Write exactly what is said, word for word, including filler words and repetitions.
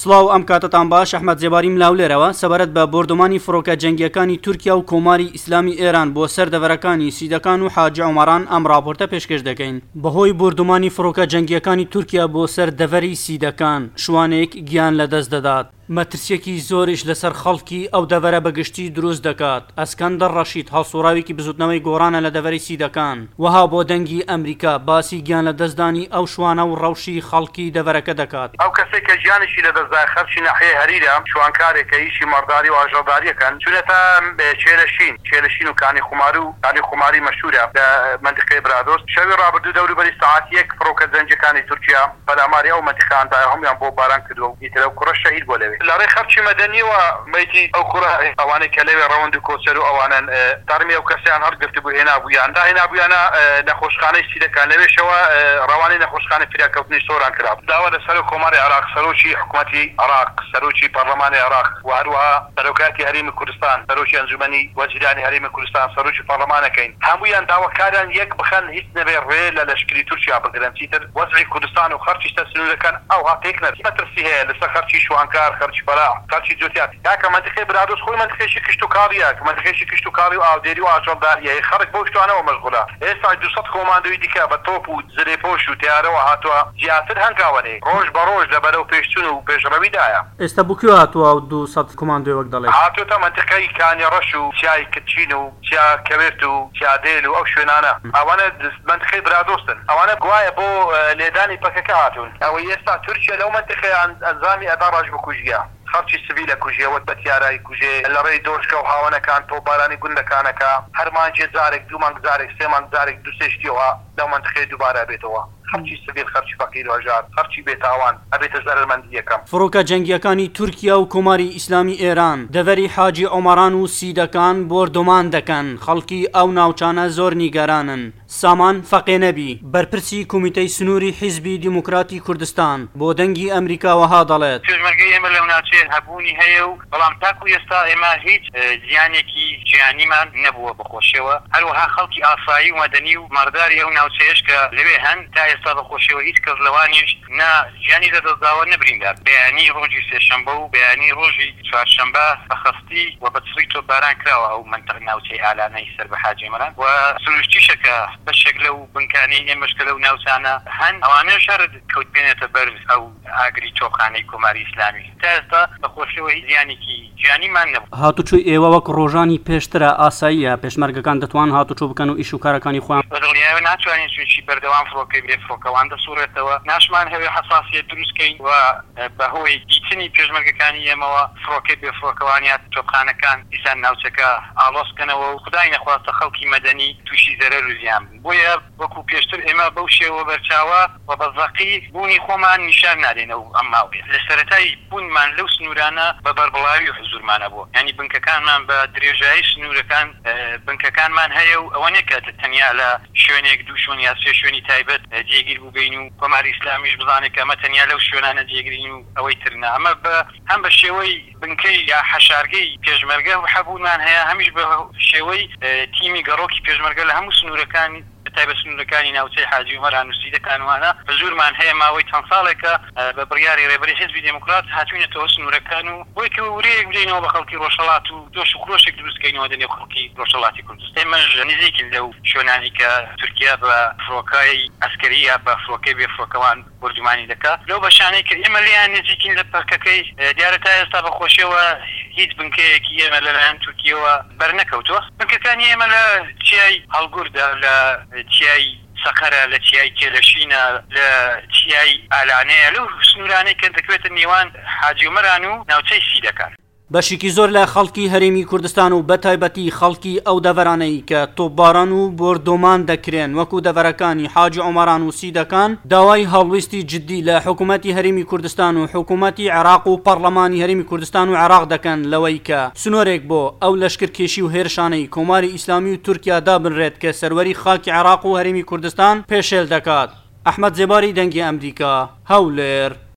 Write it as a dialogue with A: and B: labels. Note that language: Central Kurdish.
A: سڵاو ئەم کاتتان باش ئەحمەد زێباریم لاولێرەوە سەبارەت بە بۆردۆمانی فڕۆکە جەنگیەکانی تورکیا و کۆماری ئیسلامی ئێران بۆ سەردەڤەرەکانی سیدەکان و حاجی عومەران ئەم راپۆرتە پێشکەش دەکەین. بەهۆی بۆردۆمانی فڕۆکە جەنگیەکانی تورکیا بۆ سەردەڤەری سیدەکان شوانەیەک گیان لەدەست دەدات. مەترسیەکی زۆریش لەسەر خەڵکی ئەو دەڤەرە بەگشتی دروست دەکات. ئەسکەندەر ڕەشید هەڵسوراوێکی بزوتنەوەی گۆڕانە لە دەڤەری سیدەکان. وەها بۆ دەنگی ئەمریکا باسی گیان لەدەستدانی ئەو شوانە و ڕەوشی خەڵکی دەڤەرەکە دەکات.
B: ئەو کەسێک کە ژیانیشی لەدەستدا خەرچی ناحیەی هەریرە شوانکارێکە ئیشی مەڕداری و ئاژەڵداریەکەن چونەتە چێلەشین چێلەشین و کانی خوماری و کانی خوماری مەشهورە لە مەنطقەی برادۆس. شەوی ڕابردوو دەوروبەری سەعات یەک فڕۆکە جەنگیەکانی تورکیا پەلاماری ئەو مەنطقەیاندا هەموویان بۆ باران کردووە و ئیتر ئەو کوڕە شەهید بۆ لەوێ. لەڕێی خەرچی مەدەنیەوە مەیتی ئەو کوڕە ئەوانەی کە لەوێ ڕەوەند و کۆچەر و ئەوانن تارمی ئەو کەسیان هەڵگرت بوو هێنابوویان دا هێنابوویانە نەخۆشخانەی سیدەکان لەوێشەوە ڕەوانەی نەخۆشخانەی فریاکەوتنی سۆران کرا. داوا لە سەر کۆماری عێراق سەرۆکی حکوومەتی عێراق سەرۆکی پەرلەمانی عێراق و هەروەها سەرۆکاتی هەرێمی کوردستان سەرۆکی ئەنجومەنی وەزیرانی هەرێمی کوردستان سەرۆکی پەرلەمانەکەین هەموویان داواکاریان یەک بخەن هیچ نەبێ ڕێ لە لەشکری تورکیا بگرن چیتر وەزعی کوردستان و خەرچی سەرسنوورەکان ئەو هاتێک نەبێت مەترسی هەیە لەسەر خەرچی شوانکار خەرچی بەلاح خەرچی جوتیات یاکە منطقەی برادۆس خۆی منطقەیەکی کشت و کاڵیە کە منطقەیەکی کشت و کاڵی و ئاودێری و ئاژەڵداریە خەڵک بۆ شتوانەوە مەشغوڵە. ئێستا دووسەد کۆماندۆی دیکە بە تۆپ و زرێپۆش و تیارەوە هاتووە زیاتر هەنگاوانەیە ڕۆژ بە ڕۆژ لە بەرەو پێشچوون و پێشڕەویدایە.
A: ئێستا بکوێ هاتووە و دووسەد کۆماندۆی وەک دەڵێ
B: هاتووەتە منطقەی کانیڕەش و چیای کچین و چیا کەوێرت و چیادێل و ئەو شوێنانە ئەوانە منطقەی برادۆستن ئەوانە گوایە بۆ لێدانی پەکەکە هاتوون. ئەوەی ئێستا تورکیا لەو منطقەی ئەنجامی ئەدا ڕاش بکوژیە خەرچی سڤیلە کوژیەوە بە تیارایی کوژێ لە ڕێی دۆشکە و هاوانەکان تۆپبارانی گوندەکانەکە هەر مانجێ جارێک دوو مانگ جارێک سێ مانگ جارێک دوو سێشتیەوە لەو منطقەی دووبارە بێتەوە. خەرچی سڤیل خەرچی فەقیر و هەژار خەرچی بێتاوان ئەبێتە زەرمەندی یەکەم.
A: فڕۆکە جەنگیەکانی تورکیا و کۆماری ئیسلامی ئێران دەڤەری حاجی عومەران و سیدەکان بۆردۆمان دەکەن. خەڵکی ئەو ناوچانە زۆر نیگەرانن. سامان فەقێنەبی بەرپرسی کۆمیتەی سنووری حیزبی دیموکراتی کوردستان بۆ دەنگی ئەمریکا وەها دەڵێت
C: پێشمەرگەی ئێمە لەو ناوچەیە هەبوونی هەیە و بەڵام تاکو ئێستا ئێمە هیچ زیانێکی گیانیمان نەبووە بەخۆشیەوە هەروەها خەڵکی ئاسایی و مەدەنی و مەڕداری ئەو ناوچەیەش کە لەوێ هەن تا ئێستا بەخۆشیەوە هیچ کەس لەوانیش نا ژیانی لەدەستداوە نەبریندار. بەیانی ڕۆژی سێشەمبە و بەیانی ڕۆژی چوارشەمبە بەخەستی و بەچڕی تۆ باران کراوە ئەو منطقە ناوچەی ئالانەی سەر بە حاجی عومەران و سروشتیشەکە بەشێک لەو بنکانەی ئێمەش کە لەو ناوچانە هەن ئەوانەش هەر کەوت بێنێتە بەر ئەو ئاگری تۆپخانەی کۆماری ئیسلامی تا ئێستا بەخۆشیەوە هیچ زیانێکی گیانیمان نەبوو.
A: هاتوچۆی ئێوە وەک ڕۆژانی پێشترە ئاساییە پێشمەرگەکان دەتوان هاتوچۆ بکەن و ئیش و کارەکانی خۆیان
C: بەدڵنیایە ناتوانین چی بەردەوام فڕۆکەی بێ فڕۆکەوان دەسوورێتەوە ناشمان هەوێ حەساسیەت دروستکەین و بەهۆی دیتنی پێشمەرگەکانی ئێمەوە فڕۆکەی بێ فڕۆکەوانیات تۆپخانەکان دیسان ناوچەکە ئالۆسکەنەوە و خدای نەخواستە خەڵکی مەدەنی تووشی زەرەر و زیان بۆیە وەکو پێشتر ئێمە بەو شێوە بەرچاوە و بەزەقی بوونی خۆمان نیشان نادێنەوە ئەم ماوەیە لە سەرەتای بوونمان لەو سنوورانە بە بەربڵاوی و حزورمانە بوو ینی بنکەکانمان بە درێژایی سنوورەکان بنکەکانمان هەیە و ئەوە نەکە تەنیا لە شوێنێک دوو شوێن یا سێ شوێنی تایبەت جێگیر بووبین و کۆماری ئیسلامیش بزانێت کە ئەمە تەنیا لەو شوێنانە جێگرین و ئەوەی ترنا ئەمە بە هەم بە شێوەی بنکەی یا حەشارگەی پێشمەرگە حەبوونمان هەیە هەمیش بە شێوەی تیمی گەڕۆکی پێشمەرگە لە هەموو سنوورەکانی تایبەت سنوورەکانی ناوچەی حاجی عومەران و سیدەکانوانە زۆرمان هەیە ماوەی چەند ساڵێکە بە بڕیاری ڕێبەری حیزبی دموکرات هاتوونێتەوە سنوورەکان و بۆی کە ورەیەک بدەینەوە بە خەڵکی ڕۆژهەڵات و دۆش و کرۆشێک دروستکەینەوە دەنێ خەڵکی ڕۆژهەڵاتی کوردستان. ئێمەش نزیکین لەو شوێنانی کە تورکیا بە فڕۆکەی ئەسکەری یا بە فڕۆکەی بێ فڕۆکەوان بردومانی دەکات لەو بەشانەی کە ئێمە لیان نزیکین لە پەکەکەی دیارە تا ئێستا بەخۆشیەوە هیچ بنکەیەکی ئێمە لەلایەن تورکیەوە بەرنەکەوتووە. بنکەکانی ئێمە لە چیای هەڵگوردا لە چیای سەقەرە لە چیای کێلەشینە لە چیای ئالانەیە لەو سنوورانەی کە دەکرێتە نێوان حاجی عومەران و ناوچەی سیدەکان.
A: بەشێکی زۆر لە خەڵکی هەرێمی کوردستان و بەتایبەتی خەڵکی ئەو دەڤەرانەی کە تۆپباران و بۆردۆمان دەکرێن وەکو دەڤەرەکانی حاجی عومەران و سیدەکان داوای هەڵویستی جددی لە حکوومەتی هەرێمی کوردستان و حکوومەتی عێراق و پەرلەمانی هەرێمی کوردستان و عێراق دەکەن لەوەی کە سنوورێک بۆ ئەو لەشکرکێشی و هێرشانەی کۆماری ئیسلامی و تورکیا دابنرێت کە سەروەری خاکی عێراق و هەرێمی کوردستان پێشێل دەکات. ئەحمەد زێباری دەنگی ئەمریکا هەولێر.